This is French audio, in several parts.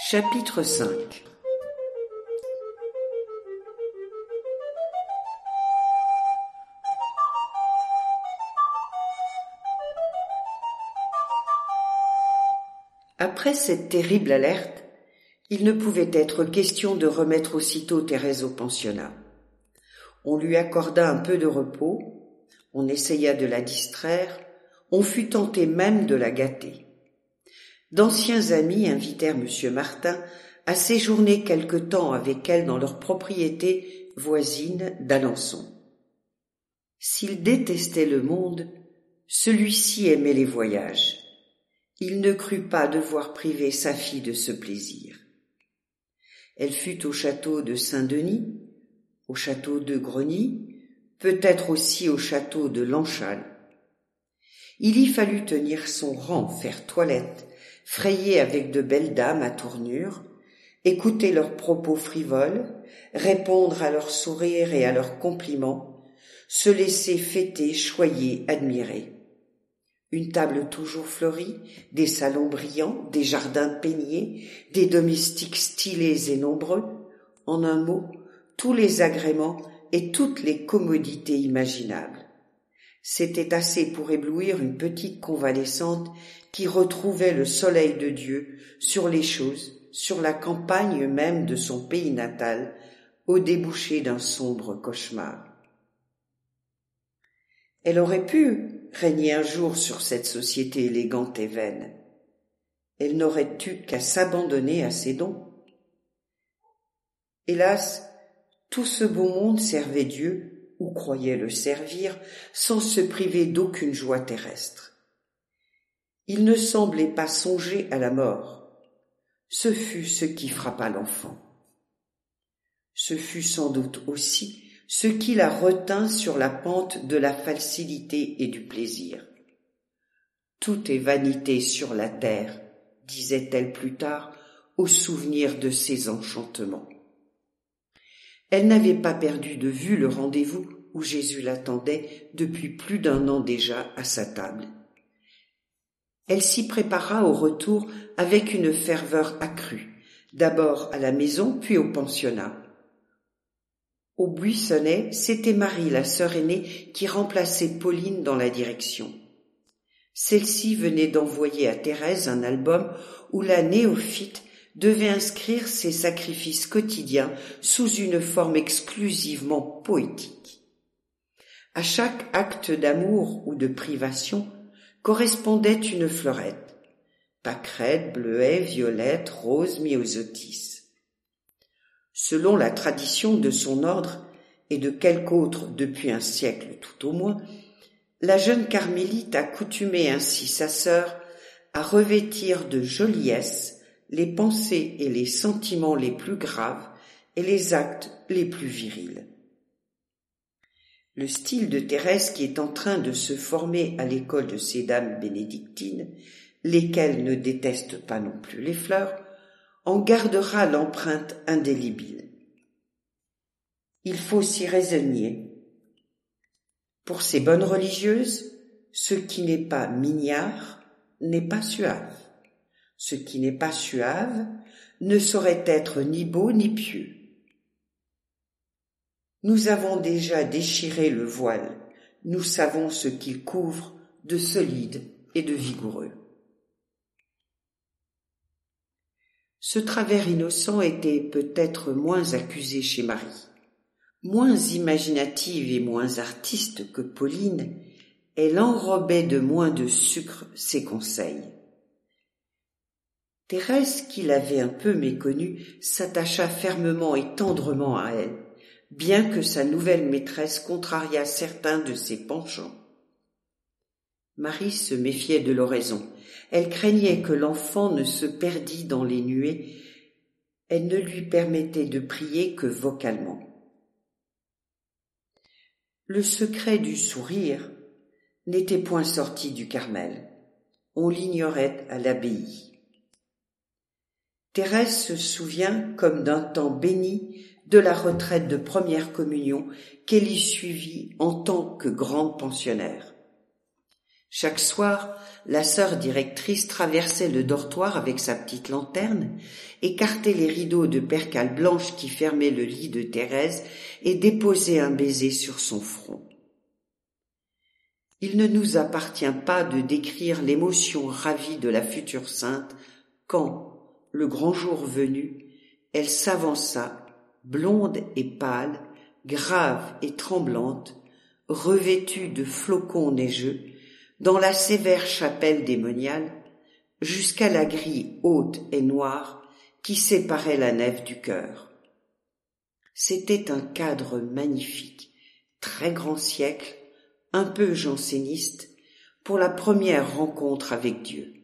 Chapitre 5. Après cette terrible alerte, il ne pouvait être question de remettre aussitôt Thérèse au pensionnat. On lui accorda un peu de repos, on essaya de la distraire, on fut tenté même de la gâter. D'anciens amis invitèrent M. Martin à séjourner quelque temps avec elle dans leur propriété voisine d'Alençon. S'il détestait le monde, celui-ci aimait les voyages. Il ne crut pas devoir priver sa fille de ce plaisir. Elle fut au château de Saint-Denis, au château de Greny, peut-être aussi au château de Lanchal. Il y fallut tenir son rang, faire toilette, frayer avec de belles dames à tournure, écouter leurs propos frivoles, répondre à leurs sourires et à leurs compliments, se laisser fêter, choyer, admirer. Une table toujours fleurie, des salons brillants, des jardins peignés, des domestiques stylés et nombreux, en un mot, tous les agréments et toutes les commodités imaginables. C'était assez pour éblouir une petite convalescente qui retrouvait le soleil de Dieu sur les choses, sur la campagne même de son pays natal, au débouché d'un sombre cauchemar. Elle aurait pu régner un jour sur cette société élégante et vaine. Elle n'aurait eu qu'à s'abandonner à ses dons. Hélas, tout ce beau monde servait Dieu, ou croyait le servir, sans se priver d'aucune joie terrestre. Il ne semblait pas songer à la mort. Ce fut ce qui frappa l'enfant. Ce fut sans doute aussi ce qui la retint sur la pente de la facilité et du plaisir. Tout est vanité sur la terre, disait-elle plus tard, au souvenir de ses enchantements. Elle n'avait pas perdu de vue le rendez-vous où Jésus l'attendait depuis plus d'1 an déjà à sa table. Elle s'y prépara au retour avec une ferveur accrue, d'abord à la maison puis au pensionnat. Au Buissonnet, c'était Marie, la sœur aînée, qui remplaçait Pauline dans la direction. Celle-ci venait d'envoyer à Thérèse un album où la néophyte devait inscrire ses sacrifices quotidiens sous une forme exclusivement poétique. À chaque acte d'amour ou de privation correspondait une fleurette, pâquerette, bleuet, violette, rose, myosotis. Selon la tradition de son ordre et de quelque autre depuis un siècle tout au moins, la jeune carmélite accoutumait ainsi sa sœur à revêtir de joliesse les pensées et les sentiments les plus graves et les actes les plus virils. Le style de Thérèse qui est en train de se former à l'école de ces dames bénédictines, lesquelles ne détestent pas non plus les fleurs, en gardera l'empreinte indélébile. Il faut s'y résigner. Pour ces bonnes religieuses, ce qui n'est pas mignard n'est pas suave. Ce qui n'est pas suave ne saurait être ni beau ni pieux. Nous avons déjà déchiré le voile, nous savons ce qu'il couvre de solide et de vigoureux. Ce travers innocent était peut-être moins accusé chez Marie. Moins imaginative et moins artiste que Pauline, elle enrobait de moins de sucre ses conseils. Thérèse, qui l'avait un peu méconnue, s'attacha fermement et tendrement à elle, bien que sa nouvelle maîtresse contrariât certains de ses penchants. Marie se méfiait de l'oraison. Elle craignait que l'enfant ne se perdît dans les nuées. Elle ne lui permettait de prier que vocalement. Le secret du sourire n'était point sorti du Carmel. On l'ignorait à l'abbaye. Thérèse se souvient comme d'un temps béni de la retraite de première communion qu'elle y suivit en tant que grande pensionnaire. Chaque soir, la sœur directrice traversait le dortoir avec sa petite lanterne, écartait les rideaux de percale blanche qui fermaient le lit de Thérèse et déposait un baiser sur son front. Il ne nous appartient pas de décrire l'émotion ravie de la future sainte quand, le grand jour venu, elle s'avança, blonde et pâle, grave et tremblante, revêtue de flocons neigeux, dans la sévère chapelle des Moniales, jusqu'à la grille haute et noire qui séparait la nef du chœur. C'était un cadre magnifique, très grand siècle, un peu janséniste, pour la première rencontre avec Dieu.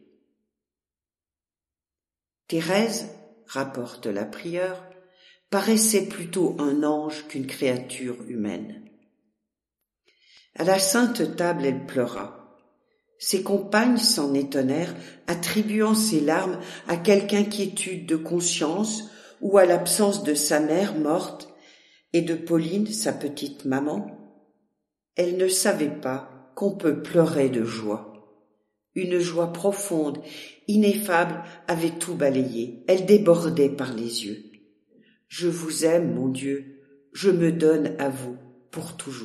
Thérèse, rapporte la prieure, paraissait plutôt un ange qu'une créature humaine. À la sainte table, elle pleura. Ses compagnes s'en étonnèrent, attribuant ses larmes à quelque inquiétude de conscience ou à l'absence de sa mère morte et de Pauline, sa petite maman. Elle ne savait pas qu'on peut pleurer de joie. Une joie profonde, ineffable, avait tout balayé. Elle débordait par les yeux. « Je vous aime, mon Dieu, je me donne à vous pour toujours. »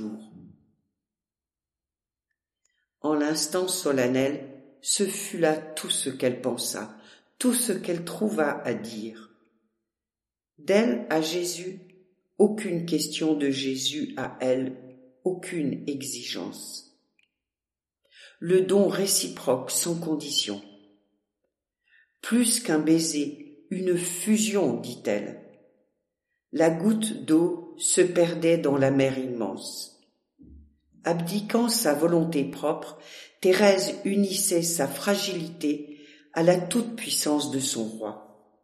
En l'instant solennel, ce fut là tout ce qu'elle pensa, tout ce qu'elle trouva à dire. D'elle à Jésus, aucune question, de Jésus à elle, aucune exigence. Le don réciproque sans condition. Plus qu'un baiser, une fusion, dit-elle. La goutte d'eau se perdait dans la mer immense. Abdiquant sa volonté propre, Thérèse unissait sa fragilité à la toute-puissance de son roi.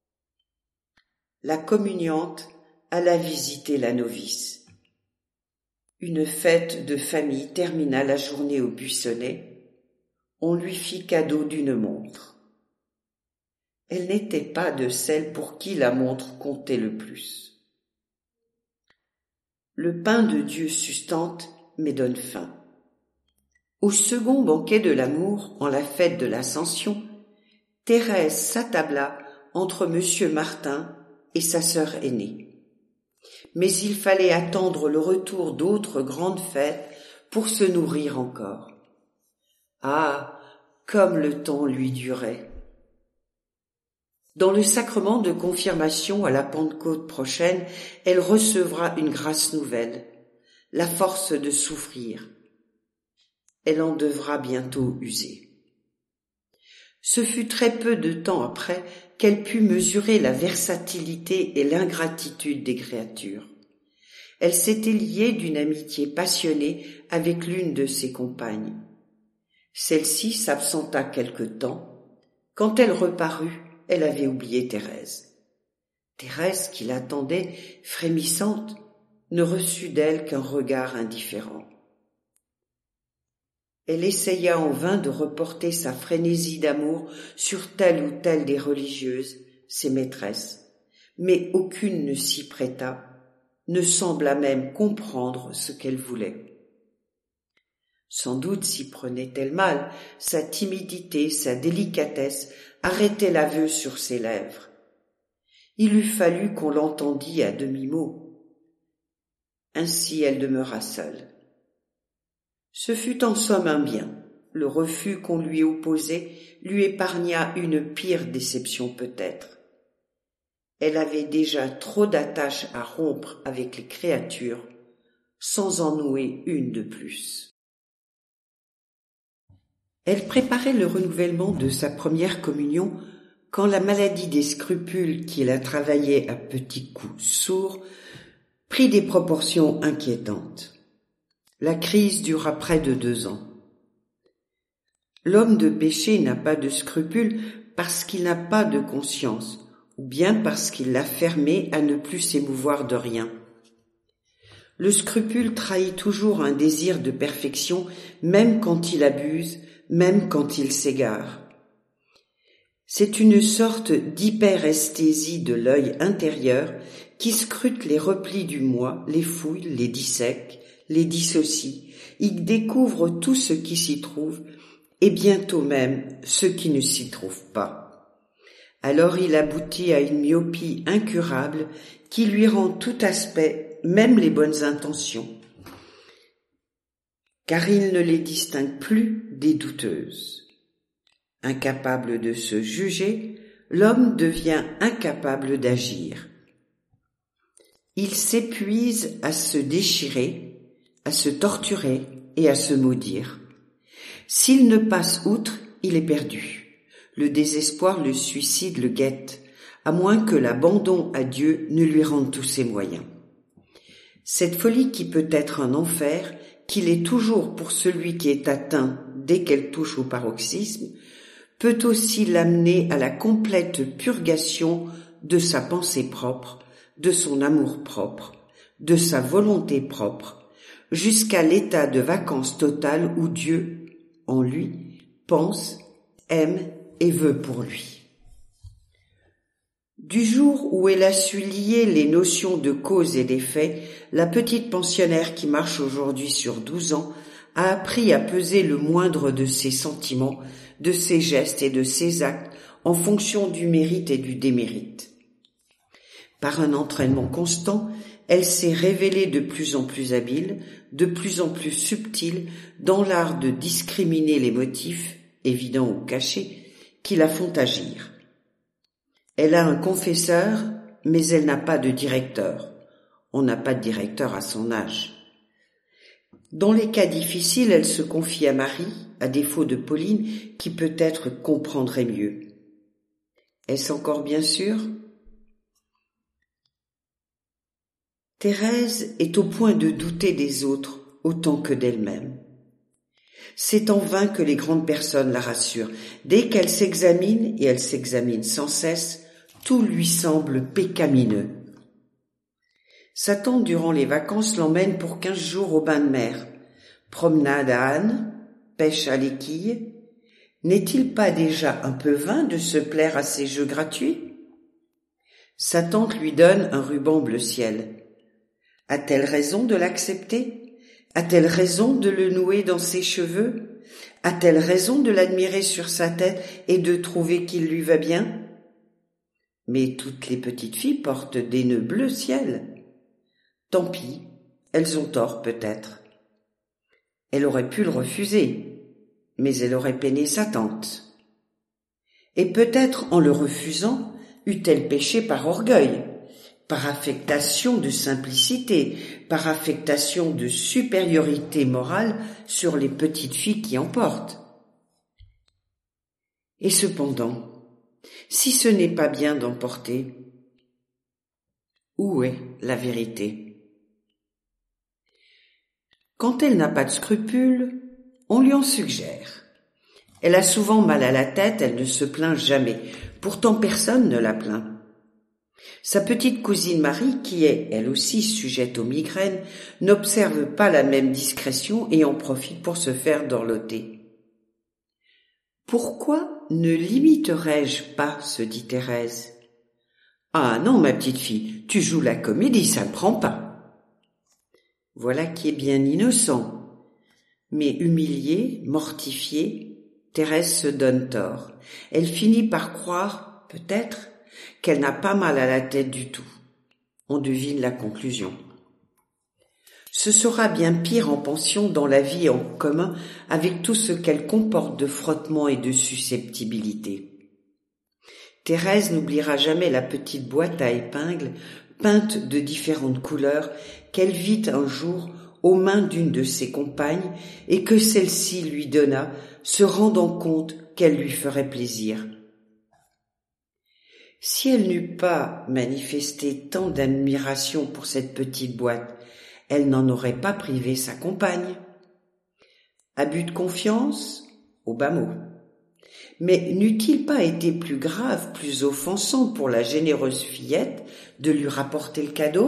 La communiante alla visiter la novice. Une fête de famille termina la journée au buissonnet. On lui fit cadeau d'une montre. Elle n'était pas de celles pour qui la montre comptait le plus. Le pain de Dieu sustente, mais donne faim. Au second banquet de l'amour, en la fête de l'Ascension, Thérèse s'attabla entre Monsieur Martin et sa sœur aînée. Mais il fallait attendre le retour d'autres grandes fêtes pour se nourrir encore. Ah, comme le temps lui durait! Dans le sacrement de confirmation à la Pentecôte prochaine, elle recevra une grâce nouvelle, la force de souffrir. Elle en devra bientôt user. Ce fut très peu de temps après qu'elle put mesurer la versatilité et l'ingratitude des créatures. Elle s'était liée d'une amitié passionnée avec l'une de ses compagnes. Celle-ci s'absenta quelque temps. Quand elle reparut, elle avait oublié Thérèse. Thérèse, qui l'attendait, frémissante, ne reçut d'elle qu'un regard indifférent. Elle essaya en vain de reporter sa frénésie d'amour sur telle ou telle des religieuses, ses maîtresses, mais aucune ne s'y prêta, ne sembla même comprendre ce qu'elle voulait. Sans doute s'y prenait-elle mal, sa timidité, sa délicatesse arrêtaient l'aveu sur ses lèvres. Il eût fallu qu'on l'entendît à demi-mot. Ainsi elle demeura seule. Ce fut en somme un bien. Le refus qu'on lui opposait lui épargna une pire déception peut-être. Elle avait déjà trop d'attaches à rompre avec les créatures, sans en nouer une de plus. Elle préparait le renouvellement de sa première communion quand la maladie des scrupules qui la travaillait à petits coups sourds prit des proportions inquiétantes. La crise dura près de 2 ans. L'homme de péché n'a pas de scrupules parce qu'il n'a pas de conscience, ou bien parce qu'il l'a fermé à ne plus s'émouvoir de rien. Le scrupule trahit toujours un désir de perfection, même quand il abuse, même quand il s'égare. C'est une sorte d'hyperesthésie de l'œil intérieur qui scrute les replis du moi, les fouille, les dissèque, les dissocie il découvre tout ce qui s'y trouve, et bientôt même ce qui ne s'y trouve pas. Alors il aboutit à une myopie incurable qui lui rend tout aspect, même les bonnes intentions, car il ne les distingue plus des douteuses. Incapable de se juger, l'homme devient incapable d'agir. Il s'épuise à se déchirer, à se torturer et à se maudire. S'il ne passe outre, il est perdu. Le désespoir, le suicide le guette, à moins que l'abandon à Dieu ne lui rende tous ses moyens. Cette folie qui peut être un enfer, qu'il est toujours pour celui qui est atteint dès qu'elle touche au paroxysme, peut aussi l'amener à la complète purgation de sa pensée propre, de son amour propre, de sa volonté propre, jusqu'à l'état de vacances totale où Dieu, en lui, pense, aime et veut pour lui. Du jour où elle a su lier les notions de cause et d'effet, la petite pensionnaire qui marche aujourd'hui sur 12 ans a appris à peser le moindre de ses sentiments, de ses gestes et de ses actes en fonction du mérite et du démérite. Par un entraînement constant, elle s'est révélée de plus en plus habile, de plus en plus subtile dans l'art de discriminer les motifs, évidents ou cachés, qui la font agir. Elle a un confesseur, mais elle n'a pas de directeur. On n'a pas de directeur à son âge. Dans les cas difficiles, elle se confie à Marie, à défaut de Pauline, qui peut-être comprendrait mieux. Est-ce encore bien sûr ? Thérèse est au point de douter des autres autant que d'elle-même. C'est en vain que les grandes personnes la rassurent. Dès qu'elle s'examine, et elle s'examine sans cesse, tout lui semble pécamineux. Sa tante, durant les vacances, l'emmène pour 15 jours au bain de mer. Promenade à âne, pêche à l'équille. N'est-il pas déjà un peu vain de se plaire à ces jeux gratuits ? Sa tante lui donne un ruban bleu ciel. A-t-elle raison de l'accepter ? A-t-elle raison de le nouer dans ses cheveux ? A-t-elle raison de l'admirer sur sa tête et de trouver qu'il lui va bien ? Mais toutes les petites filles portent des nœuds bleu ciel. Tant pis, elles ont tort peut-être. Elle aurait pu le refuser, mais elle aurait peiné sa tante. Et peut-être en le refusant, eût-elle péché par orgueil, par affectation de simplicité, par affectation de supériorité morale sur les petites filles qui en portent. Et cependant, si ce n'est pas bien d'en porter, où est la vérité ? Quand elle n'a pas de scrupules, on lui en suggère. Elle a souvent mal à la tête, elle ne se plaint jamais. Pourtant personne ne la plaint. Sa petite cousine Marie, qui est, elle aussi, sujette aux migraines, n'observe pas la même discrétion et en profite pour se faire dorloter. Pourquoi ne l'imiterais-je pas, se dit Thérèse. Ah non, ma petite fille, tu joues la comédie, ça ne prend pas. Voilà qui est bien innocent. Mais humiliée, mortifiée, Thérèse se donne tort. Elle finit par croire, peut-être, qu'elle n'a pas mal à la tête du tout. On devine la conclusion. Ce sera bien pire en pension dans la vie en commun avec tout ce qu'elle comporte de frottement et de susceptibilité. Thérèse n'oubliera jamais la petite boîte à épingles peinte de différentes couleurs qu'elle vit un jour aux mains d'une de ses compagnes et que celle-ci lui donna, se rendant compte qu'elle lui ferait plaisir. Si elle n'eût pas manifesté tant d'admiration pour cette petite boîte, elle n'en aurait pas privé sa compagne. Abus de confiance ? Au bas mot. Mais n'eût-il pas été plus grave, plus offensant pour la généreuse fillette de lui rapporter le cadeau ?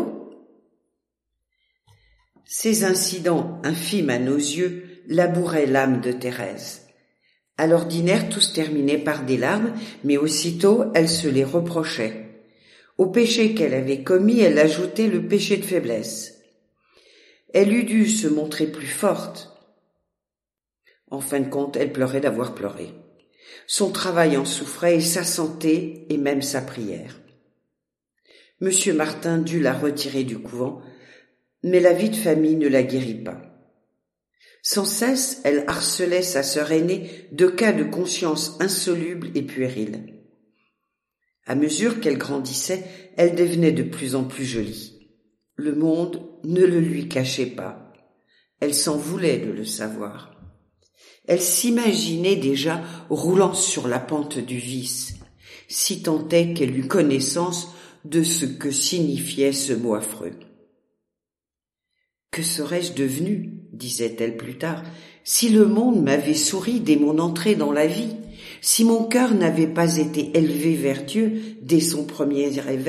Ces incidents, infimes à nos yeux, labouraient l'âme de Thérèse. À l'ordinaire, tout se terminait par des larmes, mais aussitôt, elle se les reprochait. Au péché qu'elle avait commis, elle ajoutait le péché de faiblesse. Elle eût dû se montrer plus forte, En fin de compte, elle pleurait d'avoir pleuré. Son travail en souffrait et sa santé et même sa prière. Monsieur Martin dut la retirer du couvent, mais la vie de famille ne la guérit pas. Sans cesse, elle harcelait sa sœur aînée de cas de conscience insolubles et puérils. À mesure qu'elle grandissait, elle devenait de plus en plus jolie. Le monde ne le lui cachait pas. Elle s'en voulait de le savoir. Elle s'imaginait déjà roulant sur la pente du vice, si tant est qu'elle eût connaissance de ce que signifiait ce mot affreux. « Que serais-je devenue, disait-elle plus tard, si le monde m'avait souri dès mon entrée dans la vie, si mon cœur n'avait pas été élevé vers Dieu dès son premier réveil ?»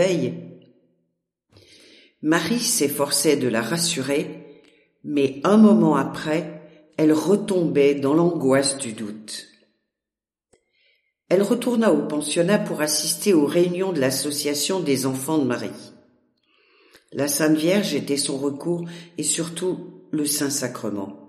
Marie s'efforçait de la rassurer, mais un moment après, elle retombait dans l'angoisse du doute. Elle retourna au pensionnat pour assister aux réunions de l'association des enfants de Marie. La Sainte Vierge était son recours et surtout le Saint-Sacrement.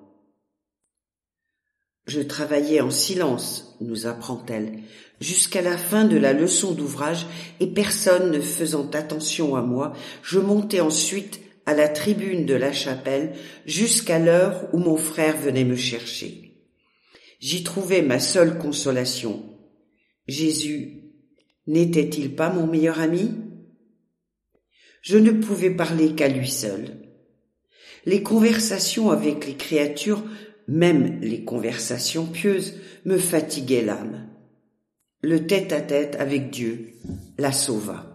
« Je travaillais en silence, nous apprend-elle, jusqu'à la fin de la leçon d'ouvrage et personne ne faisant attention à moi, je montais ensuite à la tribune de la chapelle jusqu'à l'heure où mon frère venait me chercher. J'y trouvais ma seule consolation. Jésus n'était-il pas mon meilleur ami ? Je ne pouvais parler qu'à lui seul. Les conversations avec les créatures, même les conversations pieuses, me fatiguaient l'âme. Le tête-à-tête avec Dieu la sauva.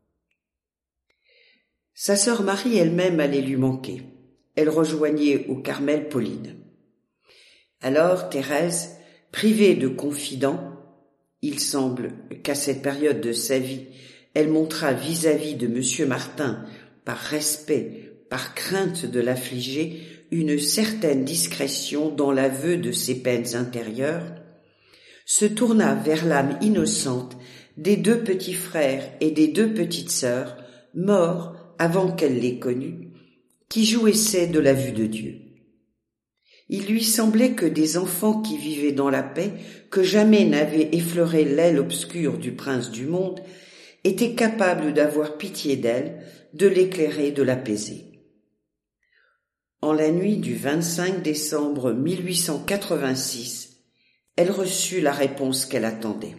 Sa sœur Marie elle-même allait lui manquer. Elle rejoignait au Carmel Pauline. Alors Thérèse, privée de confident, il semble qu'à cette période de sa vie, elle montra vis-à-vis de Monsieur Martin, par respect, par crainte de l'affliger, une certaine discrétion dans l'aveu de ses peines intérieures, se tourna vers l'âme innocente des deux petits frères et des deux petites sœurs, morts avant qu'elle les connût, qui jouissaient de la vue de Dieu. Il lui semblait que des enfants qui vivaient dans la paix, que jamais n'avaient effleuré l'aile obscure du prince du monde, étaient capables d'avoir pitié d'elle, de l'éclairer, de l'apaiser. En la nuit du 25 décembre 1886, elle reçut la réponse qu'elle attendait.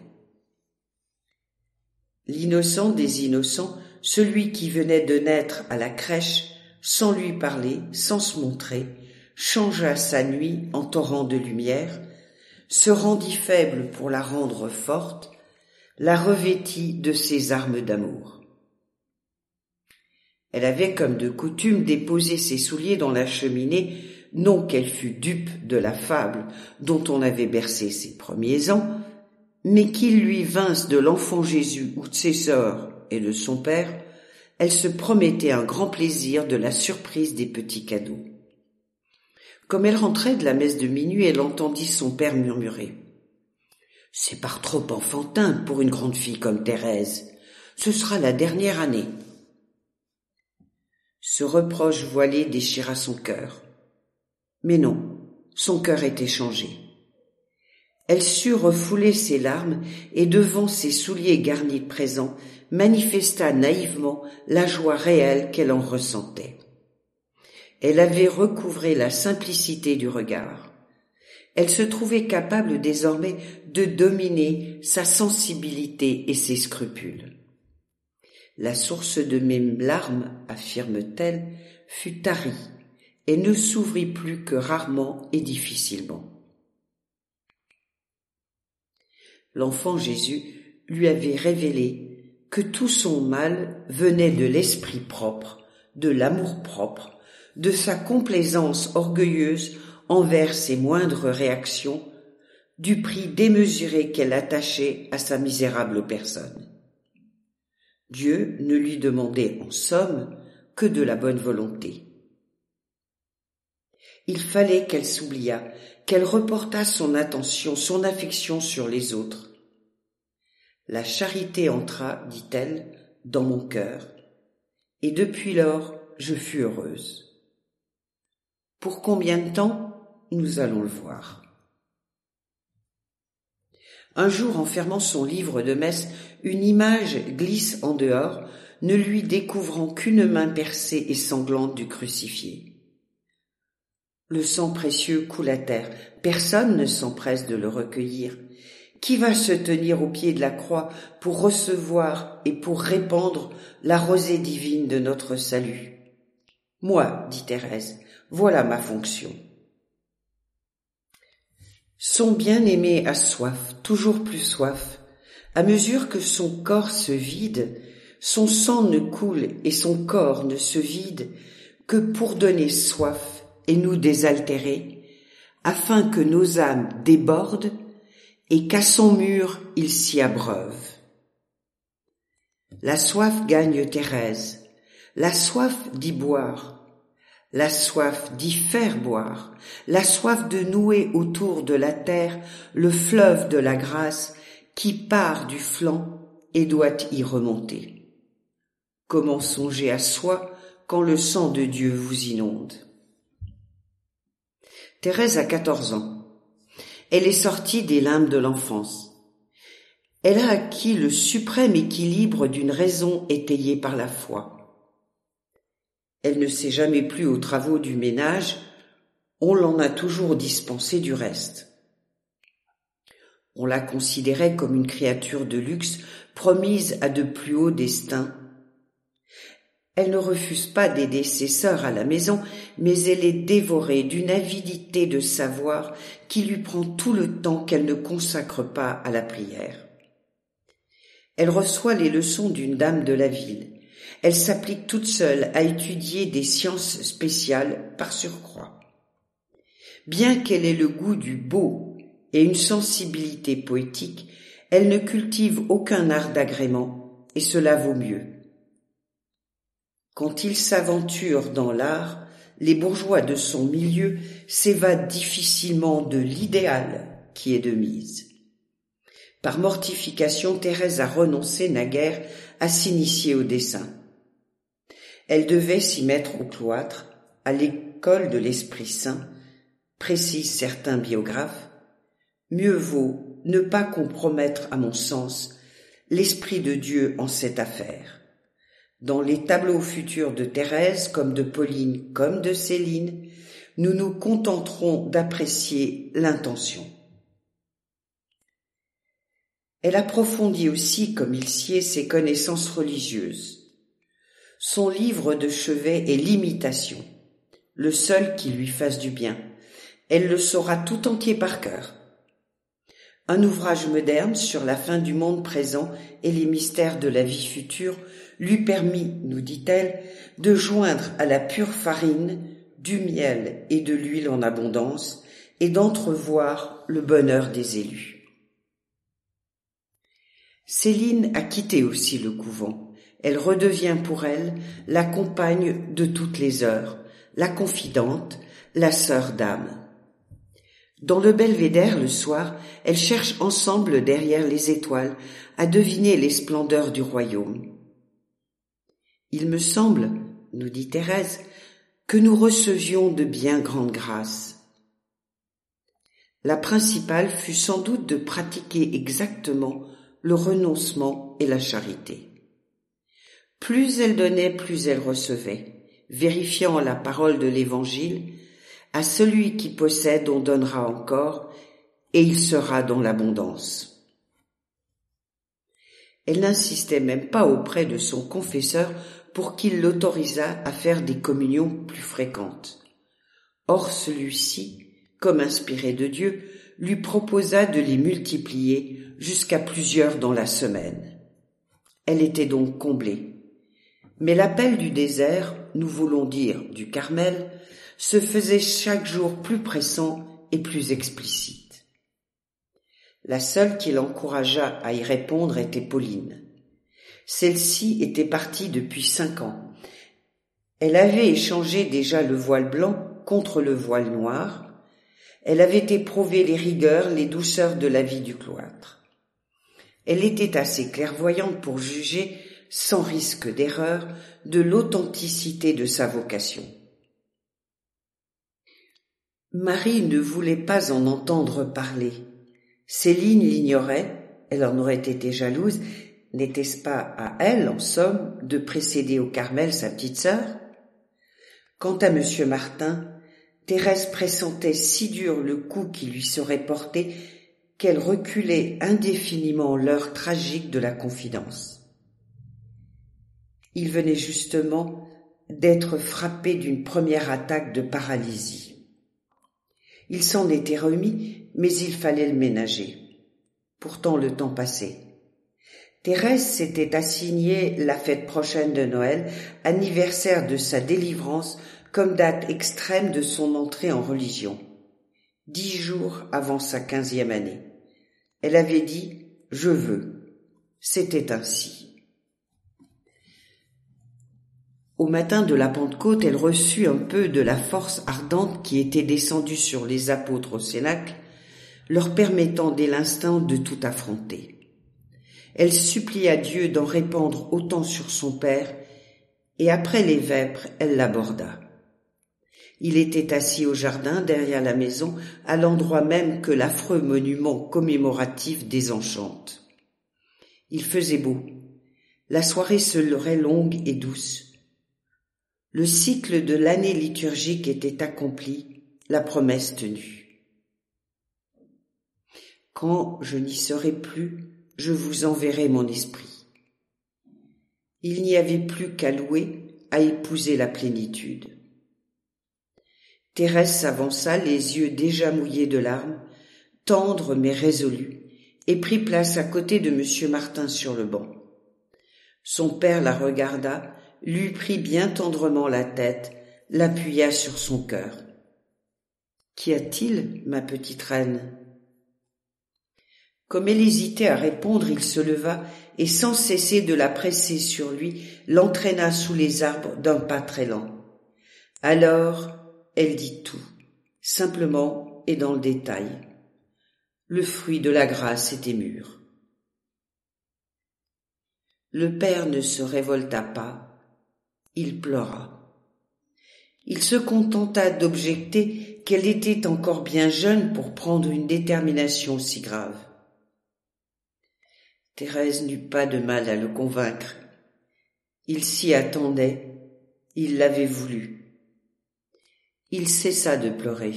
L'innocent des innocents, celui qui venait de naître à la crèche, sans lui parler, sans se montrer, changea sa nuit en torrent de lumière, se rendit faible pour la rendre forte, la revêtit de ses armes d'amour. Elle avait comme de coutume déposé ses souliers dans la cheminée, non qu'elle fût dupe de la fable dont on avait bercé ses premiers ans, mais qu'ils lui vinssent de l'enfant Jésus ou de ses sœurs et de son père, elle se promettait un grand plaisir de la surprise des petits cadeaux. Comme elle rentrait de la messe de minuit, elle entendit son père murmurer « C'est par trop enfantin pour une grande fille comme Thérèse. Ce sera la dernière année. » Ce reproche voilé déchira son cœur. Mais non, son cœur était changé. Elle sut refouler ses larmes et devant ses souliers garnis de présents, manifesta naïvement la joie réelle qu'elle en ressentait. Elle avait recouvré la simplicité du regard. Elle se trouvait capable désormais de dominer sa sensibilité et ses scrupules. La source de mes larmes, affirme-t-elle, fut tarie et ne s'ouvrit plus que rarement et difficilement. L'enfant Jésus lui avait révélé que tout son mal venait de l'esprit propre, de l'amour-propre, de sa complaisance orgueilleuse envers ses moindres réactions, du prix démesuré qu'elle attachait à sa misérable personne. Dieu ne lui demandait en somme que de la bonne volonté. Il fallait qu'elle s'oubliât, qu'elle reportât son attention, son affection sur les autres. La charité entra, dit-elle, dans mon cœur, et depuis lors je fus heureuse. Pour combien de temps, nous allons le voir. Un jour, en fermant son livre de messe, une image glisse en dehors, ne lui découvrant qu'une main percée et sanglante du crucifié. Le sang précieux coule à terre, personne ne s'empresse de le recueillir. Qui va se tenir au pied de la croix pour recevoir et pour répandre la rosée divine de notre salut? Moi, dit Thérèse, voilà ma fonction. Son bien-aimé a soif, toujours plus soif. À mesure que son corps se vide, son sang ne coule et son corps ne se vide que pour donner soif et nous désaltérer, afin que nos âmes débordent et qu'à son mur il s'y abreuve. La soif gagne Thérèse, la soif d'y boire, la soif d'y faire boire, la soif de nouer autour de la terre le fleuve de la grâce qui part du flanc et doit y remonter. Comment songer à soi quand le sang de Dieu vous inonde? Thérèse a 14 ans. Elle est sortie des limbes de l'enfance. Elle a acquis le suprême équilibre d'une raison étayée par la foi. Elle ne s'est jamais plu aux travaux du ménage, on l'en a toujours dispensé du reste. On la considérait comme une créature de luxe promise à de plus hauts destins. Elle ne refuse pas d'aider ses sœurs à la maison, mais elle est dévorée d'une avidité de savoir qui lui prend tout le temps qu'elle ne consacre pas à la prière. Elle reçoit les leçons d'une dame de la ville. Elle s'applique toute seule à étudier des sciences spéciales par surcroît. Bien qu'elle ait le goût du beau et une sensibilité poétique, elle ne cultive aucun art d'agrément, et cela vaut mieux. Quand il s'aventure dans l'art, les bourgeois de son milieu s'évadent difficilement de l'idéal qui est de mise. Par mortification, Thérèse a renoncé naguère à s'initier au dessin. Elle devait s'y mettre au cloître, à l'école de l'Esprit Saint, précisent certains biographes. Mieux vaut ne pas compromettre, à mon sens, l'Esprit de Dieu en cette affaire. Dans les tableaux futurs de Thérèse, comme de Pauline, comme de Céline, nous nous contenterons d'apprécier l'intention. Elle approfondit aussi, comme il sied, ses connaissances religieuses. Son livre de chevet est l'Imitation, le seul qui lui fasse du bien. Elle le saura tout entier par cœur. Un ouvrage moderne sur la fin du monde présent et les mystères de la vie future lui permit, nous dit-elle, de joindre à la pure farine du miel et de l'huile en abondance et d'entrevoir le bonheur des élus. Céline a quitté aussi le couvent. Elle redevient pour elle la compagne de toutes les heures, la confidente, la sœur d'âme. Dans le belvédère, le soir, elles cherchent ensemble derrière les étoiles à deviner les splendeurs du royaume. Il me semble, nous dit Thérèse, que nous recevions de bien grandes grâces. La principale fut sans doute de pratiquer exactement le renoncement et la charité. Plus elle donnait, plus elle recevait, vérifiant la parole de l'Évangile, à celui qui possède on donnera encore, et il sera dans l'abondance. Elle n'insistait même pas auprès de son confesseur pour qu'il l'autorisât à faire des communions plus fréquentes. Or celui-ci, comme inspiré de Dieu, lui proposa de les multiplier jusqu'à plusieurs dans la semaine. Elle était donc comblée. Mais l'appel du désert, nous voulons dire du Carmel, se faisait chaque jour plus pressant et plus explicite. La seule qui l'encouragea à y répondre était Pauline. Celle-ci était partie depuis 5 ans. Elle avait échangé déjà le voile blanc contre le voile noir. Elle avait éprouvé les rigueurs, les douceurs de la vie du cloître. Elle était assez clairvoyante pour juger, sans risque d'erreur, de l'authenticité de sa vocation. Marie ne voulait pas en entendre parler. Céline l'ignorait, elle en aurait été jalouse. N'était-ce pas à elle, en somme, de précéder au Carmel sa petite sœur? Quant à M. Martin, Thérèse pressentait si dur le coup qui lui serait porté qu'elle reculait indéfiniment l'heure tragique de la confidence. Il venait justement d'être frappé d'une première attaque de paralysie. Il s'en était remis, mais il fallait le ménager. Pourtant le temps passait. Thérèse s'était assigné la fête prochaine de Noël, anniversaire de sa délivrance, comme date extrême de son entrée en religion, 10 jours avant sa 15e année. Elle avait dit « Je veux ». C'était ainsi. Au matin de la Pentecôte, elle reçut un peu de la force ardente qui était descendue sur les apôtres au Cénacle, leur permettant dès l'instant de tout affronter. Elle supplia Dieu d'en répandre autant sur son père, et après les vêpres, elle l'aborda. Il était assis au jardin, derrière la maison, à l'endroit même que l'affreux monument commémoratif désenchante. Il faisait beau. La soirée se leurrait longue et douce. Le cycle de l'année liturgique était accompli, la promesse tenue. Quand je n'y serai plus, je vous enverrai mon esprit. Il n'y avait plus qu'à louer, à épouser la plénitude. Thérèse s'avança, les yeux déjà mouillés de larmes, tendre mais résolu, et prit place à côté de M. Martin sur le banc. Son père la regarda, lui prit bien tendrement la tête, l'appuya sur son cœur. « Qu'y a-t-il, ma petite reine ?» Comme elle hésitait à répondre, il se leva et, sans cesser de la presser sur lui, l'entraîna sous les arbres d'un pas très lent. Alors, elle dit tout, simplement et dans le détail. Le fruit de la grâce était mûr. Le père ne se révolta pas, il pleura. Il se contenta d'objecter qu'elle était encore bien jeune pour prendre une détermination si grave. Thérèse n'eut pas de mal à le convaincre. Il s'y attendait, il l'avait voulu. Il cessa de pleurer.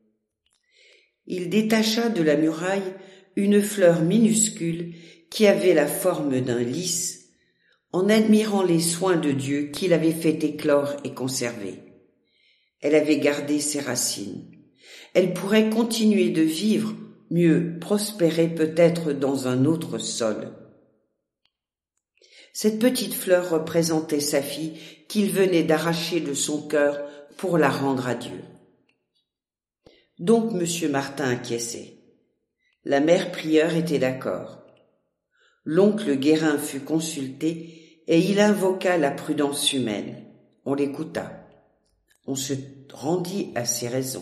Il détacha de la muraille une fleur minuscule qui avait la forme d'un lys, en admirant les soins de Dieu qui l'avaient fait éclore et conserver. Elle avait gardé ses racines. Elle pourrait continuer de vivre, mieux prospérer peut-être dans un autre sol. Cette petite fleur représentait sa fille qu'il venait d'arracher de son cœur pour la rendre à Dieu. Donc M. Martin acquiesçait. La mère prieure était d'accord. L'oncle Guérin fut consulté et il invoqua la prudence humaine. On l'écouta. On se rendit à ses raisons.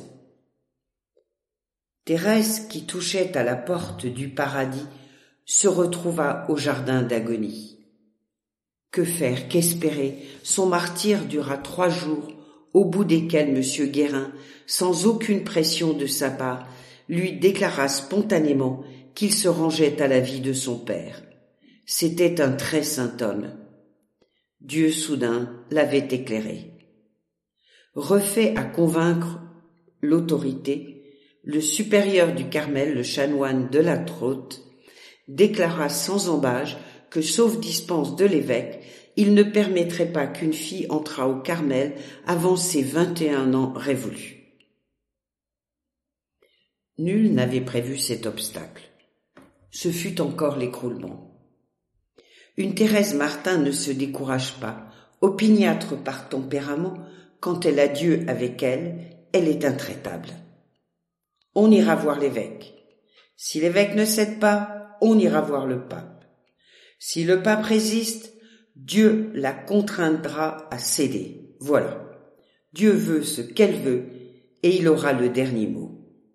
Thérèse, qui touchait à la porte du paradis, se retrouva au jardin d'agonie. Que faire, qu'espérer? Son martyre dura 3 jours, au bout desquels M. Guérin, sans aucune pression de sa part, lui déclara spontanément qu'il se rangeait à la vie de son père. C'était un très saint homme. Dieu soudain l'avait éclairé. Refait à convaincre l'autorité, le supérieur du Carmel, le chanoine de la Trotte, déclara sans ambages que, sauf dispense de l'évêque, il ne permettrait pas qu'une fille entrât au Carmel avant ses 21 ans révolus. Nul n'avait prévu cet obstacle. Ce fut encore l'écroulement. Une Thérèse Martin ne se décourage pas. Opiniâtre par tempérament, quand elle a Dieu avec elle, elle est intraitable. On ira voir l'évêque. Si l'évêque ne cède pas, on ira voir le pape. Si le pape résiste, Dieu la contraindra à céder. Voilà. Dieu veut ce qu'elle veut et il aura le dernier mot.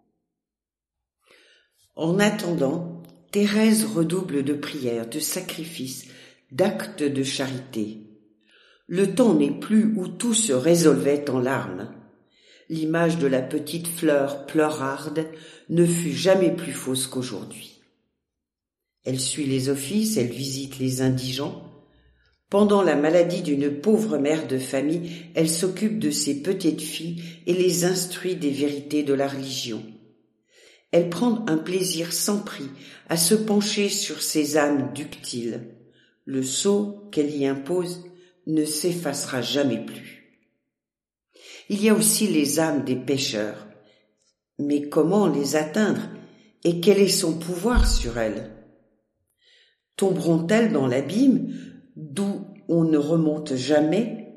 En attendant, Thérèse redouble de prières, de sacrifices, d'actes de charité. Le temps n'est plus où tout se résolvait en larmes. l'image de la petite fleur pleurarde ne fut jamais plus fausse qu'aujourd'hui. Elle suit les offices, elle visite les indigents. Pendant la maladie d'une pauvre mère de famille, elle s'occupe de ses petites filles et les instruit des vérités de la religion. Elle prend un plaisir sans prix à se pencher sur ces âmes ductiles. Le sceau qu'elle y impose ne s'effacera jamais plus. Il y a aussi les âmes des pécheurs. Mais comment les atteindre et quel est son pouvoir sur elles? Tomberont-elles dans l'abîme d'où on ne remonte jamais?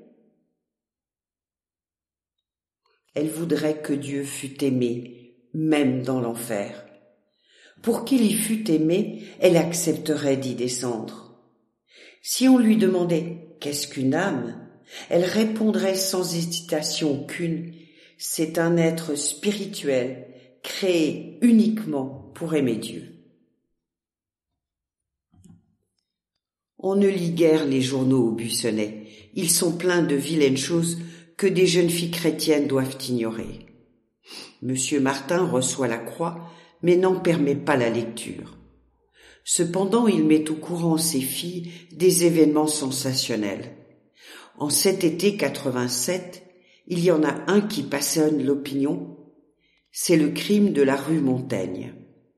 Elle voudrait que Dieu fût aimé, même dans l'enfer. Pour qu'il y fût aimé, elle accepterait d'y descendre. Si on lui demandait « Qu'est-ce qu'une âme ?» elle répondrait sans hésitation aucune « C'est un être spirituel, créé uniquement pour aimer Dieu. » On ne lit guère les journaux au Buissonnet. Ils sont pleins de vilaines choses que des jeunes filles chrétiennes doivent ignorer. Monsieur Martin reçoit la croix, mais n'en permet pas la lecture. Cependant, il met au courant ses filles des événements sensationnels. En cet été 87, il y en a un qui passionne l'opinion, c'est le crime de la rue Montaigne.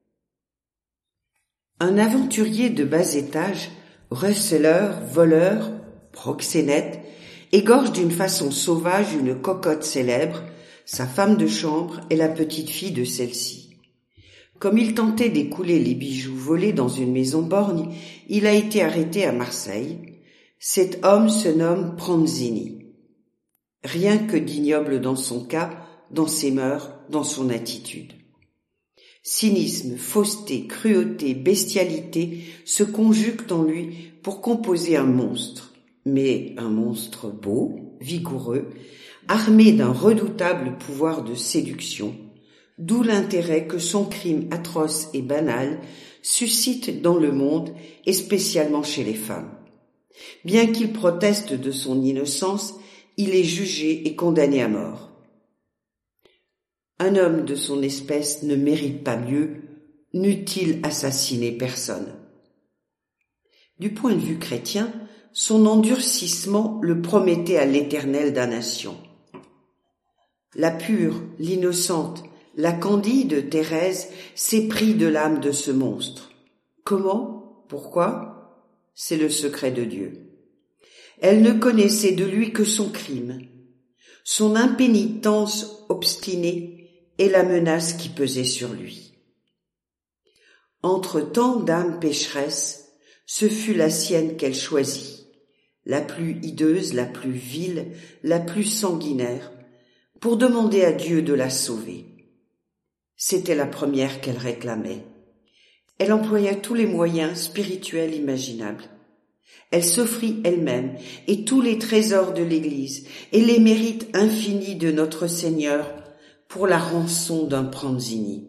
Un aventurier de bas étage, receleur, voleur, proxénète, égorge d'une façon sauvage une cocotte célèbre, sa femme de chambre et la petite fille de celle-ci. Comme il tentait d'écouler les bijoux volés dans une maison borgne, il a été arrêté à Marseille. Cet homme se nomme Pranzini. Rien que d'ignoble dans son cas, dans ses mœurs, dans son attitude. Cynisme, fausseté, cruauté, bestialité se conjuguent en lui pour composer un monstre, mais un monstre beau, vigoureux, armé d'un redoutable pouvoir de séduction, d'où l'intérêt que son crime atroce et banal suscite dans le monde et spécialement chez les femmes. Bien qu'il proteste de son innocence, il est jugé et condamné à mort. Un homme de son espèce ne mérite pas mieux, n'eût-il assassiné personne. Du point de vue chrétien, son endurcissement le promettait à l'Éternelle damnation. La pure, l'innocente, la candide Thérèse s'éprit de l'âme de ce monstre. Comment? Pourquoi? C'est le secret de Dieu. Elle ne connaissait de lui que son crime, son impénitence obstinée et la menace qui pesait sur lui. Entre tant d'âmes pécheresses, ce fut la sienne qu'elle choisit, la plus hideuse, la plus vile, la plus sanguinaire, pour demander à Dieu de la sauver. C'était la première qu'elle réclamait. Elle employa tous les moyens spirituels imaginables. Elle s'offrit elle-même et tous les trésors de l'Église et les mérites infinis de notre Seigneur pour la rançon d'un Pranzini.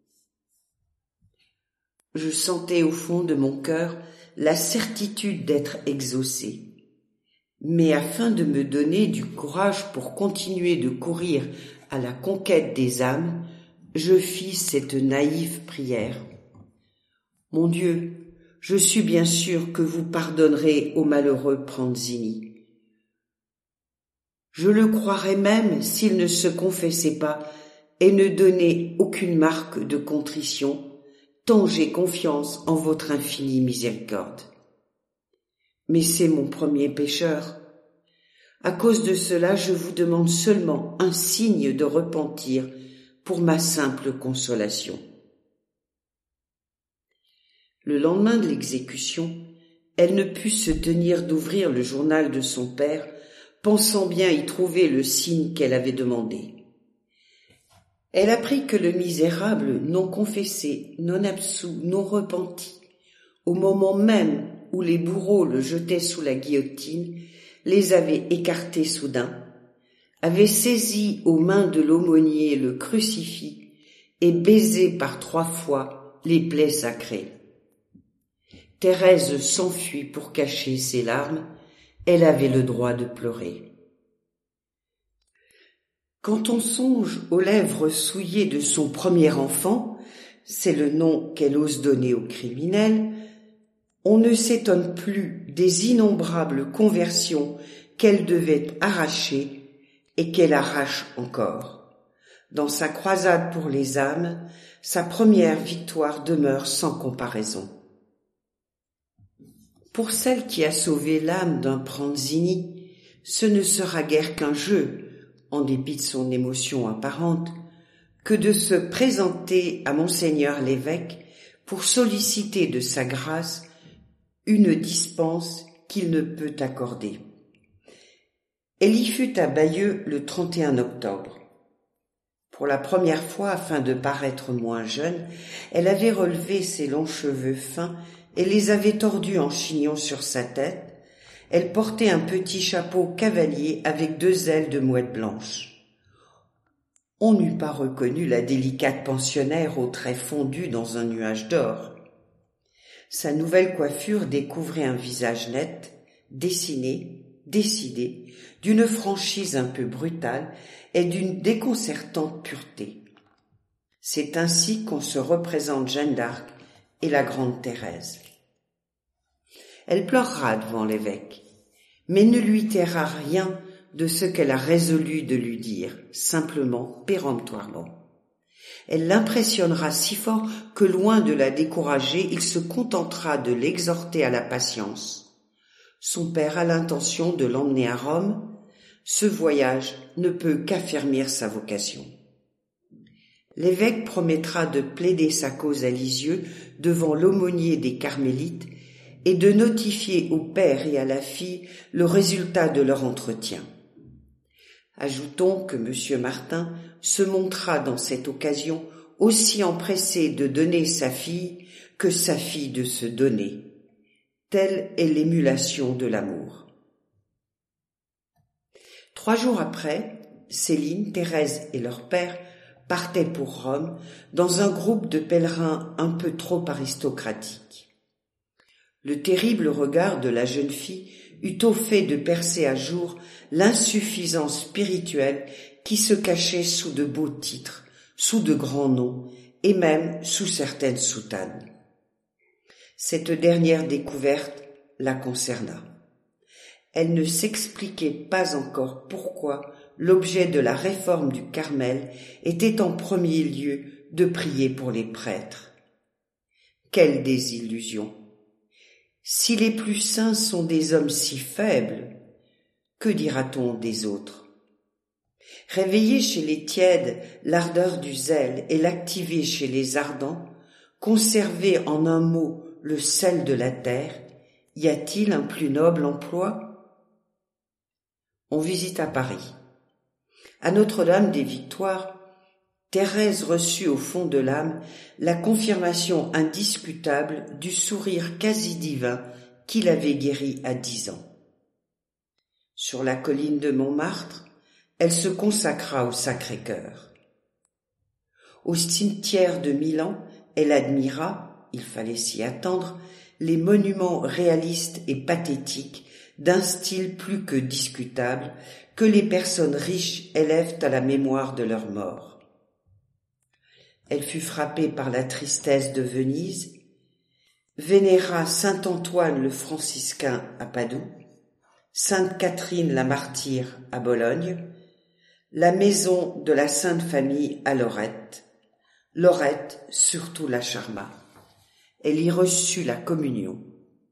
Je sentais au fond de mon cœur la certitude d'être exaucé. Mais afin de me donner du courage pour continuer de courir à la conquête des âmes, je fis cette naïve prière. Mon Dieu, je suis bien sûr que vous pardonnerez au malheureux Pranzini. Je le croirais même s'il ne se confessait pas et ne donnait aucune marque de contrition, tant j'ai confiance en votre infinie miséricorde. Mais c'est mon premier pécheur. À cause de cela, je vous demande seulement un signe de repentir pour ma simple consolation. Le lendemain de l'exécution, elle ne put se tenir d'ouvrir le journal de son père, pensant bien y trouver le signe qu'elle avait demandé. Elle apprit que le misérable, non confessé, non absous, non repenti, au moment même où les bourreaux le jetaient sous la guillotine, les avait écartés soudain, avait saisi aux mains de l'aumônier le crucifix et baisé par 3 fois les plaies sacrées. Thérèse s'enfuit pour cacher ses larmes, elle avait le droit de pleurer. Quand on songe aux lèvres souillées de son premier enfant, c'est le nom qu'elle ose donner aux criminels, on ne s'étonne plus des innombrables conversions qu'elle devait arracher et qu'elle arrache encore. Dans sa croisade pour les âmes, sa première victoire demeure sans comparaison. Pour celle qui a sauvé l'âme d'un Pranzini, ce ne sera guère qu'un jeu, en dépit de son émotion apparente, que de se présenter à Monseigneur l'évêque pour solliciter de sa grâce une dispense qu'il ne peut accorder. Elle y fut à Bayeux le 31 octobre. Pour la première fois, afin de paraître moins jeune, elle avait relevé ses longs cheveux fins et les avait tordus en chignon sur sa tête. Elle portait un petit chapeau cavalier avec 2 ailes de mouette blanche. On n'eût pas reconnu la délicate pensionnaire aux traits fondus dans un nuage d'or. Sa nouvelle coiffure découvrait un visage net, dessiné, décidé, d'une franchise un peu brutale et d'une déconcertante pureté. C'est ainsi qu'on se représente Jeanne d'Arc et la grande Thérèse. Elle pleurera devant l'évêque, mais ne lui taira rien de ce qu'elle a résolu de lui dire, simplement, péremptoirement. Elle l'impressionnera si fort que, loin de la décourager, il se contentera de l'exhorter à la patience. Son père a l'intention de l'emmener à Rome. Ce voyage ne peut qu'affermir sa vocation. L'évêque promettra de plaider sa cause à Lisieux devant l'aumônier des Carmélites et de notifier au père et à la fille le résultat de leur entretien. Ajoutons que M. Martin se montra dans cette occasion aussi empressé de donner sa fille que sa fille de se donner. Telle est l'émulation de l'amour. 3 jours après, Céline, Thérèse et leur père partaient pour Rome dans un groupe de pèlerins un peu trop aristocratiques. Le terrible regard de la jeune fille eut au fait de percer à jour l'insuffisance spirituelle qui se cachait sous de beaux titres, sous de grands noms et même sous certaines soutanes. Cette dernière découverte la concerna. Elle ne s'expliquait pas encore pourquoi l'objet de la réforme du Carmel était en premier lieu de prier pour les prêtres. Quelle désillusion! Si les plus saints sont des hommes si faibles, que dira-t-on des autres? Réveiller chez les tièdes l'ardeur du zèle et l'activer chez les ardents, conserver en un mot le sel de la terre, y a-t-il un plus noble emploi? On visita Paris. À Notre-Dame des Victoires, Thérèse reçut au fond de l'âme la confirmation indiscutable du sourire quasi divin qui l'avait guérie à 10 ans. Sur la colline de Montmartre, elle se consacra au Sacré-Cœur. Au cimetière de Milan, elle admira, il fallait s'y attendre, les monuments réalistes et pathétiques d'un style plus que discutable que les personnes riches élèvent à la mémoire de leurs morts. Elle fut frappée par la tristesse de Venise, vénéra saint Antoine le franciscain à Padoue, sainte Catherine la martyre à Bologne, la maison de la Sainte Famille à Lorette. Lorette surtout la charma. Elle y reçut la communion.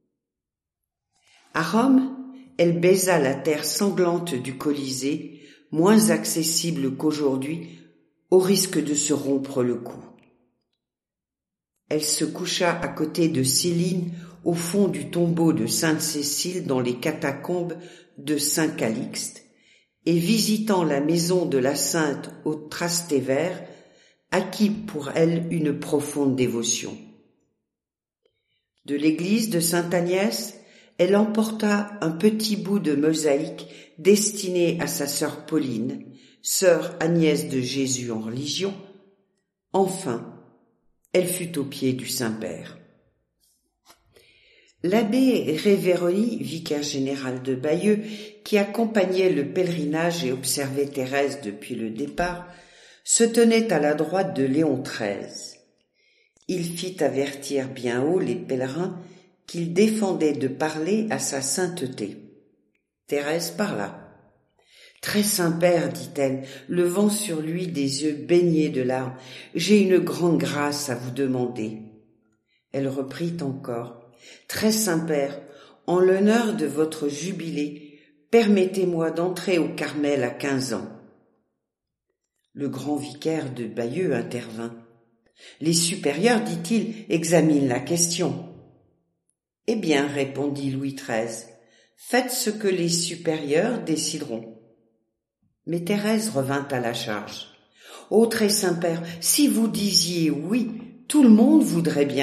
À Rome, elle baisa la terre sanglante du Colisée, moins accessible qu'aujourd'hui, au risque de se rompre le cou. Elle se coucha à côté de Céline au fond du tombeau de Sainte-Cécile dans les catacombes de Saint-Calixte et visitant la maison de la Sainte au Trastevere, acquit pour elle une profonde dévotion. De l'église de Sainte-Agnès, elle emporta un petit bout de mosaïque destiné à sa sœur Pauline, sœur Agnès de Jésus en religion. Enfin, elle fut aux pieds du Saint-Père. L'abbé Révérony, vicaire général de Bayeux, qui accompagnait le pèlerinage et observait Thérèse depuis le départ, se tenait à la droite de Léon XIII. Il fit avertir bien haut les pèlerins qu'il défendait de parler à sa sainteté. Thérèse parla. « Très Saint-Père, dit-elle, levant sur lui des yeux baignés de larmes, j'ai une grande grâce à vous demander. » Elle reprit encore. « Très Saint-Père, en l'honneur de votre jubilé, permettez-moi d'entrer au Carmel à 15 ans. » Le grand vicaire de Bayeux intervint. « Les supérieurs, dit-il, examinent la question. » « Eh bien, répondit Louis XIII, faites ce que les supérieurs décideront. » Mais Thérèse revint à la charge. « Ô très Saint-Père, si vous disiez oui, tout le monde voudrait bien. »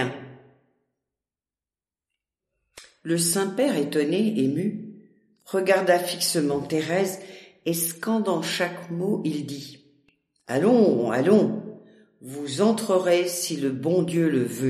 Le Saint-Père, étonné, ému, regarda fixement Thérèse et scandant chaque mot, il dit « Allons, allons, vous entrerez si le bon Dieu le veut. »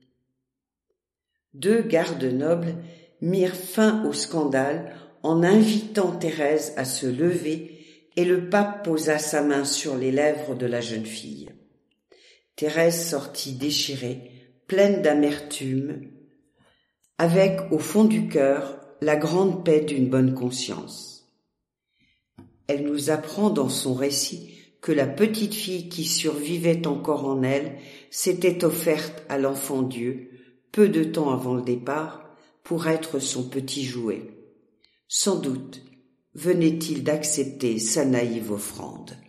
Deux gardes nobles mirent fin au scandale en invitant Thérèse à se lever et le pape posa sa main sur les lèvres de la jeune fille. Thérèse sortit déchirée, pleine d'amertume, avec au fond du cœur la grande paix d'une bonne conscience. Elle nous apprend dans son récit que la petite fille qui survivait encore en elle s'était offerte à l'enfant Dieu peu de temps avant le départ pour être son petit jouet. Sans doute venait-il d'accepter sa naïve offrande.